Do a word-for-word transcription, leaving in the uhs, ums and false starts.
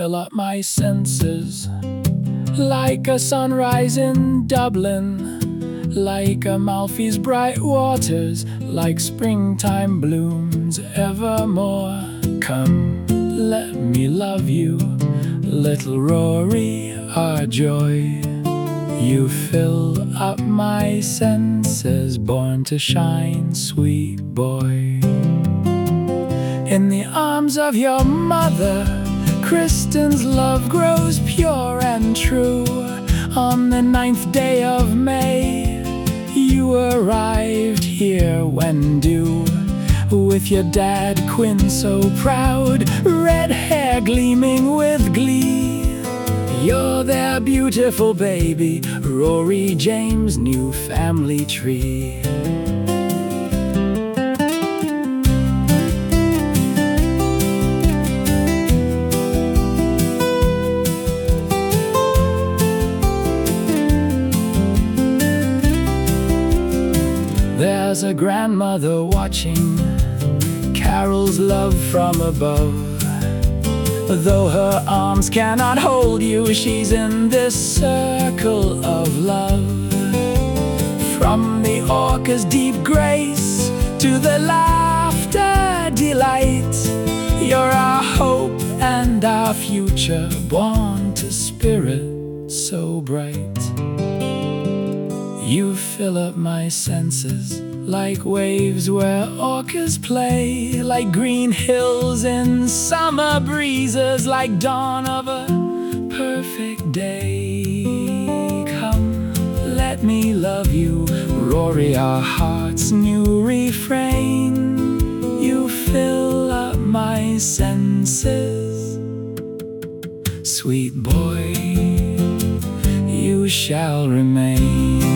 fill up my senses, like a sunrise in Dublin, like Amalfi's bright waters, like springtime blooms evermore. Come, let me love you, little Rory, our joy. You fill up my senses, born to shine, sweet boy. In the arms of your mother, Kristen's love grows pure and true. On the ninth day of May, you arrived here when due, with your dad Quinn so proud, red hair gleaming with glee. You're their beautiful baby, Rory James' new family tree. There's a grandmother watching Carol's love from above. Though her arms cannot hold you, she's in this circle of love. From the orca's deep grace to the laughter delight, you're our hope and our future, born to spirit so bright. You fill up my senses, like waves where orcas play, like green hills in summer breezes, like dawn of a perfect day. Come, let me love you, Rory, our heart's new refrain. You fill up my senses, sweet boy, you shall remain.